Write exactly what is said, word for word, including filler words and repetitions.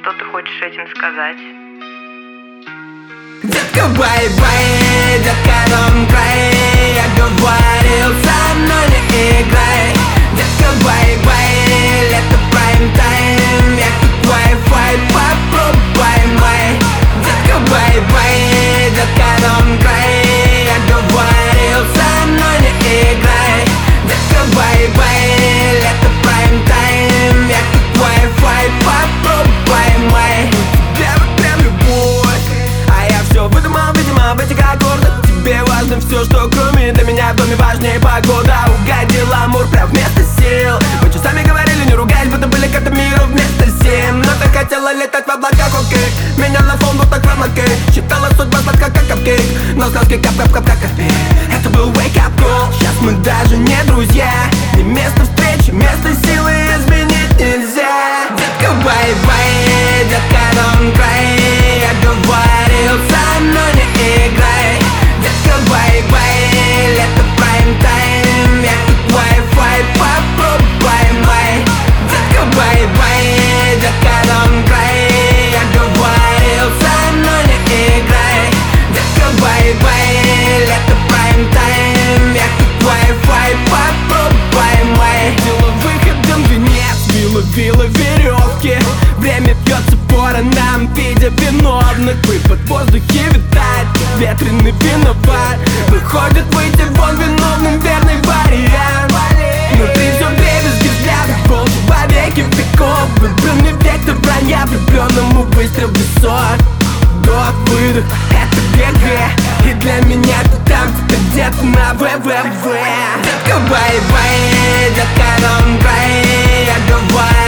Что ты хочешь этим сказать? Детка, бай-бай, детка, don't cry. Я говорил, со мной не играй. Детка, бай-бай, лето прайм-тайм. Я как Wi-Fi, попробуй мой. Детка, бай-бай, детка, don't cry. Я говорил, со мной не играй. Детка, бай-бай, лето прайм-тайм. Я как Wi-Fi, попробуй мой. Тебе вот прям любовь, а я все выдумал, видимо, в этих аккордах. Тебе важно все, что кроме для меня в доме важнее погода. Угодил амур прям вместо сил. Мы часами говорили, не ругаясь, будто были карты мира вместо семь. Но ты хотела летать в облаках, окей. Меняла фон, вот так в облаке. Считала судьба сладка, как капкейк. Но сказки кап-кап-кап-кап капель. Это был wake-up call. Сейчас мы даже не друзья. Не место встречи, место силы изменить нельзя. Детка, бай-бай, детка, don't cry. Я говорил, со мной не играй. Детка, бай-бай, лето прайм-тайм. Я как Wi-Fi, попробуй мой. Детка, бай-бай, детка, don't cry. Я говорил, со мной не играй. Детка, бай-бай, лето прайм-тайм. Я как Wi-Fi, попробуй мой. Дело выходом венец, вилла-вилла веревки. Время бьется по ранам в виде виновных. Выпад в воздухе витает, ветреный виноват. Выходит выйти вон виновным верный вариант. Но ты все дребезги взглядом, пол человеки веков. Выбранный вектор броня, влюбленному выстрел в висок. Вдох, выдох, это ГГ. И для меня ты там, ты где-то на ВВВ. Детка, бай-бай, детка, don't cry. Я говорю,